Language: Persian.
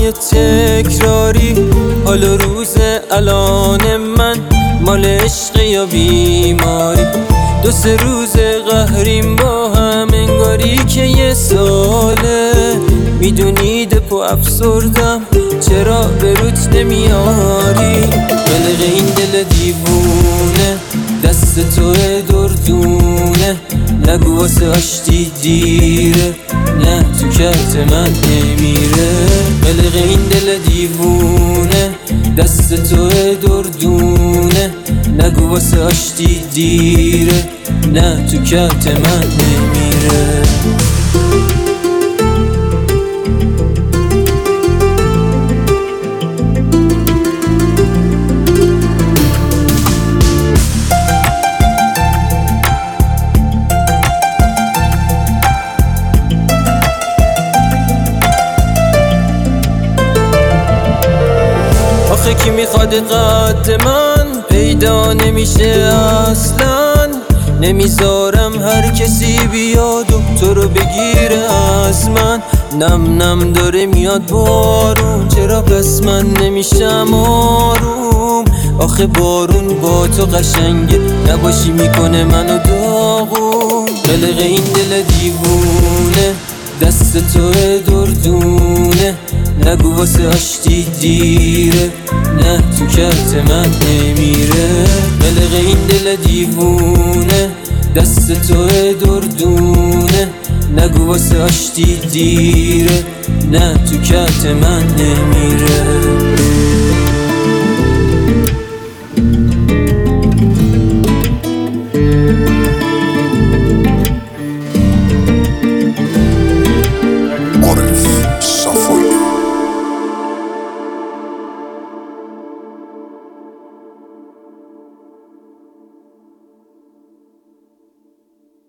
های تکراری. حال و روز الان من مال عشق یا بیماری؟ 2-3 روز قهریم با هم انگاری که یه ساله. میدونی دپو افسردم چرا به روت نمیاری؟ قلق این دل دیوونه دست توه دردونه. نگو واسه آشتی دیره نه تو کت من نمیره. قلق این دل دیوونه دست توه دردونه. نگو واسه آشتی دیره نه تو کت من نمیره. آخه کی میخواد قد من پیدا نمیشه اصلا. نمیذارم هر کسی بیاد و تو رو بگیره از من. نم نم داره میاد بارون چرا پس من نمیشم آروم؟ آخه بارون با تو قشنگه نباشی میکنه منو داغون. قلق این دل دیوونه دست توه دردونه. نگو واسه آشتی دیره نه تو کت من نمیره. قلق این دل دیوونه دست توه دردونه. نگو واسه آشتی دیره نه تو کت من نمیره.